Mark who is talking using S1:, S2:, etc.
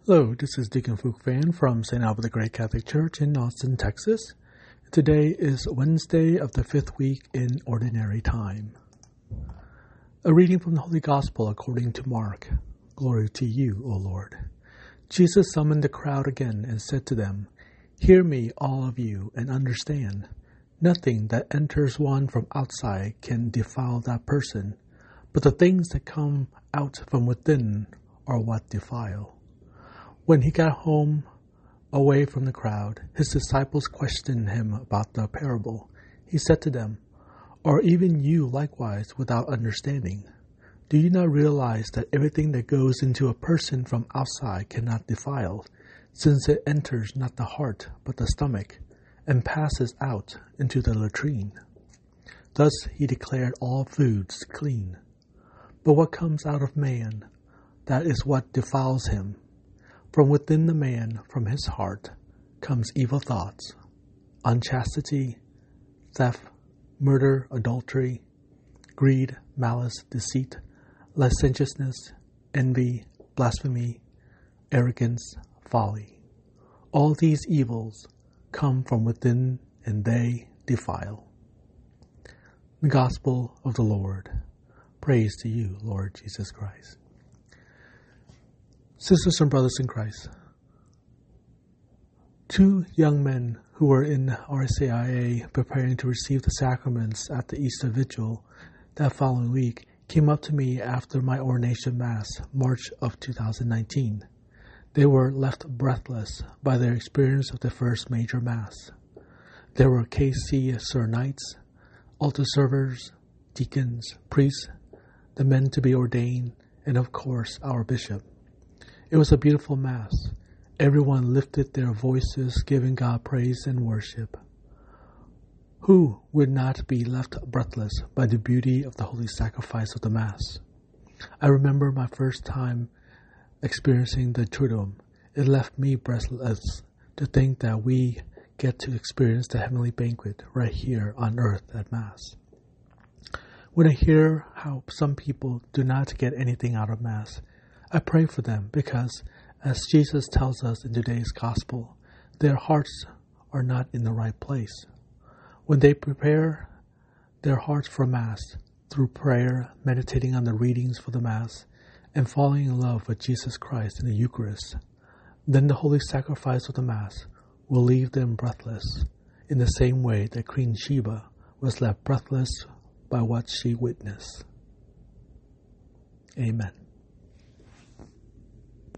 S1: Hello, this is Deacon Phuc Phan from St. Albert the Great Catholic Church in Austin, Texas. Today is Wednesday of the 5th week in Ordinary Time. A reading from the Holy Gospel according to Mark. Glory to you, O Lord. Jesus summoned the crowd again and said to them, "Hear me, all of you, and understand. Nothing that enters one from outside can defile that person, but the things that come out from within are what defile." When he got home, away from the crowd, his disciples questioned him about the parable. He said to them, "Are even you likewise without understanding? Do you not realize that everything that goes into a person from outside cannot defile, since it enters not the heart but the stomach, and passes out into the latrine?" Thus he declared all foods clean. But what comes out of man, that is what defiles him. From within the man, from his heart, comes evil thoughts, unchastity, theft, murder, adultery, greed, malice, deceit, licentiousness, envy, blasphemy, arrogance, folly. All these evils come from within, and they defile. The Gospel of the Lord. Praise to you, Lord Jesus Christ. Sisters and brothers in Christ, two young men who were in RCIA preparing to receive the sacraments at the Easter Vigil that following week came up to me after my ordination Mass, March of 2019. They were left breathless by their experience of the first major Mass. There were KC Sir Knights, altar servers, deacons, priests, the men to be ordained, and of course our bishop. It was a beautiful Mass. Everyone lifted their voices, giving God praise and worship. Who would not be left breathless by the beauty of the holy sacrifice of the Mass? I remember my first time experiencing the Triduum. It left me breathless to think that we get to experience the heavenly banquet right here on earth at Mass. When I hear how some people do not get anything out of Mass, I pray for them because, as Jesus tells us in today's Gospel, their hearts are not in the right place. When they prepare their hearts for Mass through prayer, meditating on the readings for the Mass, and falling in love with Jesus Christ in the Eucharist, then the holy sacrifice of the Mass will leave them breathless, in the same way that Queen Sheba was left breathless by what she witnessed. Amen.